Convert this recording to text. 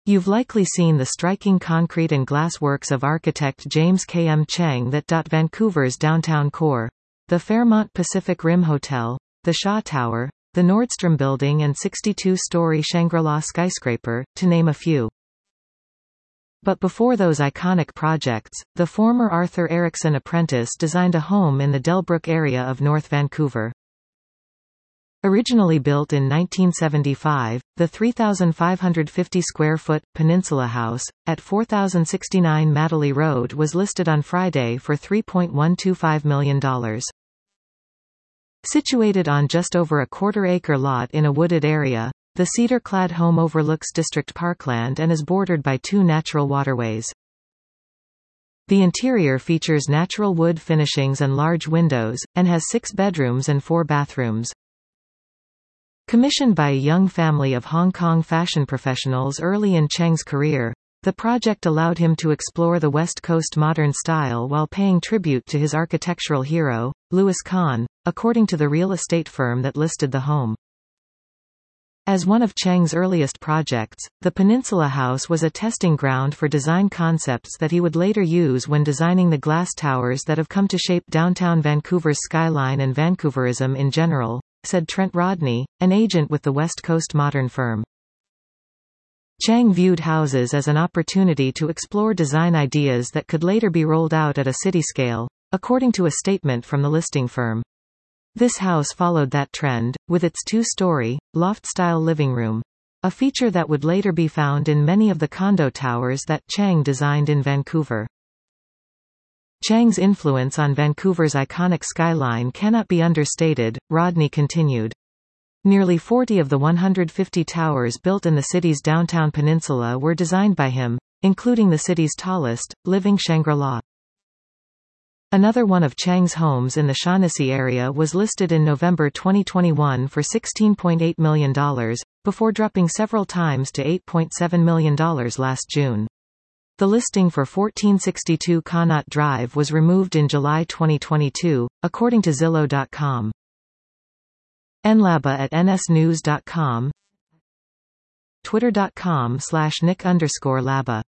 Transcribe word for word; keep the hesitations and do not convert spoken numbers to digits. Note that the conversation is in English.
You've likely seen the striking concrete and glass works of architect James K M Chang that dot Vancouver's downtown core. The Fairmont Pacific Rim Hotel, the Shaw Tower, the Nordstrom Building and sixty-two story Shangri-La skyscraper, to name a few. But before those iconic projects, the former Arthur Erickson apprentice designed a home in the Delbrook area of North Vancouver. Originally built in nineteen seventy-five, the three thousand five hundred fifty square foot Peninsula House, at four thousand sixty-nine Madeley Road was listed on Friday for three point one two five million dollars. Situated on just over a quarter-acre lot in a wooded area, the cedar-clad home overlooks District Parkland and is bordered by two natural waterways. The interior features natural wood finishings and large windows, and has six bedrooms and four bathrooms. Commissioned by a young family of Hong Kong fashion professionals early in Chang's career, the project allowed him to explore the West Coast modern style while paying tribute to his architectural hero, Louis Kahn, according to the real estate firm that listed the home. As one of Chang's earliest projects, the Peninsula House was a testing ground for design concepts that he would later use when designing the glass towers that have come to shape downtown Vancouver's skyline and Vancouverism in general, said Trent Rodney, an agent with the West Coast Modern firm. Chang viewed houses as an opportunity to explore design ideas that could later be rolled out at a city scale, according to a statement from the listing firm. This house followed that trend, with its two-story, loft-style living room, a feature that would later be found in many of the condo towers that Chang designed in Vancouver. Chang's influence on Vancouver's iconic skyline cannot be understated, Rodney continued. Nearly forty of the one hundred fifty towers built in the city's downtown peninsula were designed by him, including the city's tallest, living Shangri-La. Another one of Chang's homes in the Shaughnessy area was listed in November twenty twenty-one for sixteen point eight million dollars, before dropping several times to eight point seven million dollars last June. The listing for fourteen sixty-two Connaught Drive was removed in July twenty twenty-two, according to Zillow dot com. nlaba at nsnews dot com, twitter dot com slash nick underscore laba.